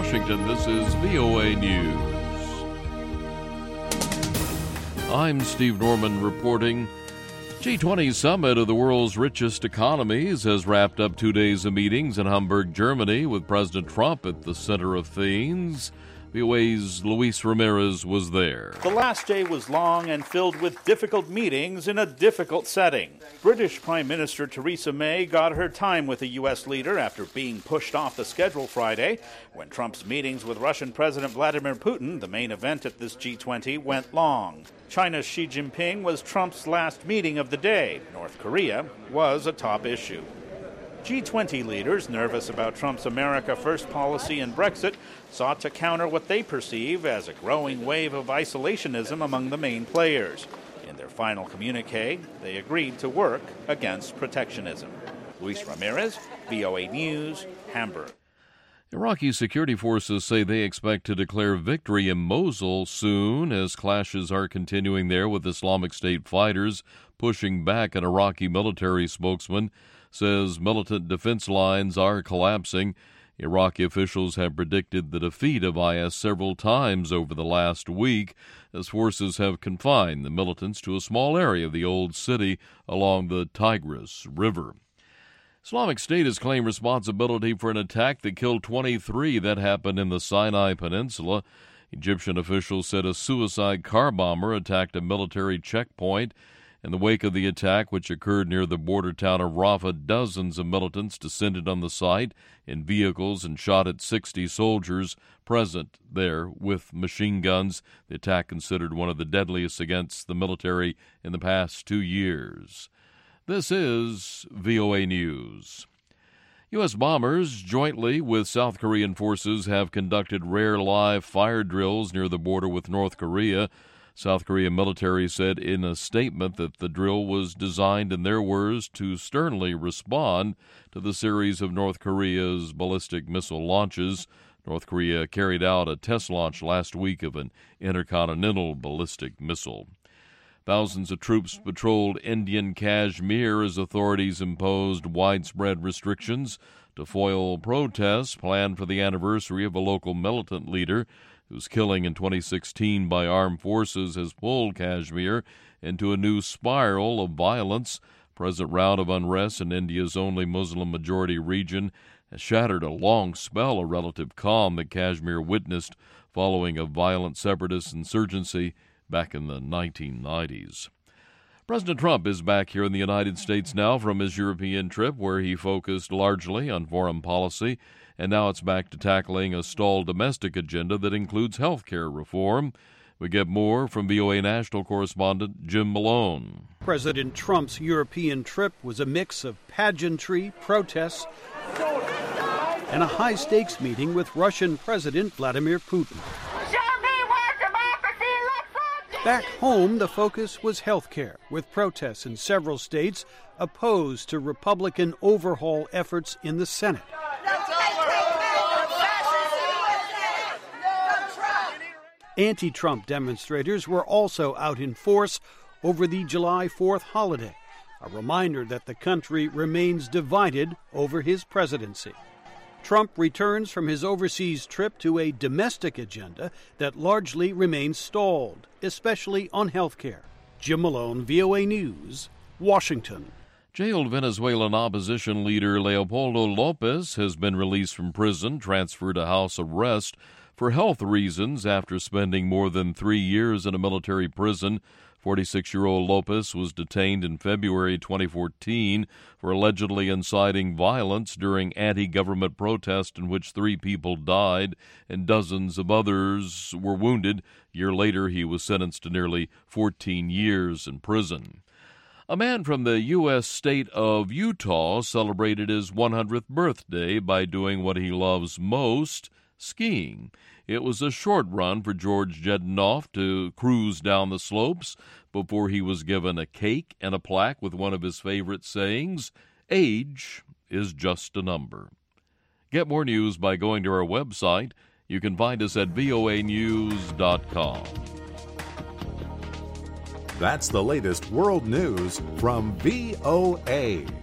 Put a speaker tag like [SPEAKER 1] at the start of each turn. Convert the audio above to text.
[SPEAKER 1] Washington, this is VOA News. I'm Steve Norman reporting. G20 summit of the world's richest economies has wrapped up 2 days of meetings in Hamburg, Germany, with President Trump at the center of things. VOA's Luis Ramirez was there.
[SPEAKER 2] The last day was long and filled with difficult meetings in a difficult setting. British Prime Minister Theresa May got her time with the U.S. leader after being pushed off the schedule Friday, when Trump's meetings with Russian President Vladimir Putin, the main event at this G20, went long. China's Xi Jinping was Trump's last meeting of the day. North Korea was a top issue. G20 leaders, nervous about Trump's America First policy and Brexit, sought to counter what they perceive as a growing wave of isolationism among the main players. In their final communique, they agreed to work against protectionism. Luis Ramirez, VOA News, Hamburg.
[SPEAKER 1] Iraqi security forces say they expect to declare victory in Mosul soon as clashes are continuing there with Islamic State fighters pushing back. An Iraqi military spokesman says militant defense lines are collapsing. Iraqi officials have predicted the defeat of IS several times over the last week as forces have confined the militants to a small area of the old city along the Tigris River. Islamic State has claimed responsibility for an attack that killed 23 that happened in the Sinai Peninsula. Egyptian officials said a suicide car bomber attacked a military checkpoint. In the wake of the attack, which occurred near the border town of Rafah, dozens of militants descended on the site in vehicles and shot at 60 soldiers present there with machine guns. The attack considered one of the deadliest against the military in the past 2 years. This is VOA News. U.S. bombers, jointly with South Korean forces, have conducted rare live fire drills near the border with North Korea. South Korean military said in a statement that the drill was designed, in their words, to sternly respond to the series of North Korea's ballistic missile launches. North Korea carried out a test launch last week of an intercontinental ballistic missile. Thousands of troops patrolled Indian Kashmir as authorities imposed widespread restrictions to foil protests planned for the anniversary of a local militant leader whose killing in 2016 by armed forces has pulled Kashmir into a new spiral of violence. Present round of unrest in India's only Muslim-majority region has shattered a long spell of relative calm that Kashmir witnessed following a violent separatist insurgency back in the 1990s. President Trump is back here in the United States now from his European trip, where he focused largely on foreign policy, and now it's back to tackling a stalled domestic agenda that includes health care reform. We get more from VOA national correspondent Jim Malone.
[SPEAKER 3] President Trump's European trip was a mix of pageantry, protests, and a high-stakes meeting with Russian President Vladimir Putin. Back home, the focus was health care, with protests in several states opposed to Republican overhaul efforts in the Senate. Anti-Trump demonstrators were also out in force over the July 4th holiday, a reminder that the country remains divided over his presidency. Trump returns from his overseas trip to a domestic agenda that largely remains stalled, especially on health care. Jim Malone, VOA News, Washington.
[SPEAKER 1] Jailed Venezuelan opposition leader Leopoldo Lopez has been released from prison, transferred to house arrest for health reasons after spending more than 3 years in a military prison. 46-year-old Lopez was detained in February 2014 for allegedly inciting violence during anti-government protests in which 3 people died and dozens of others were wounded. A year later, he was sentenced to nearly 14 years in prison. A man from the U.S. state of Utah celebrated his 100th birthday by doing what he loves most, skiing. It was a short run for George Jedinoff to cruise down the slopes before he was given a cake and a plaque with one of his favorite sayings, "Age is just a number." Get more news by going to our website. You can find us at voanews.com.
[SPEAKER 4] That's the latest world news from VOA.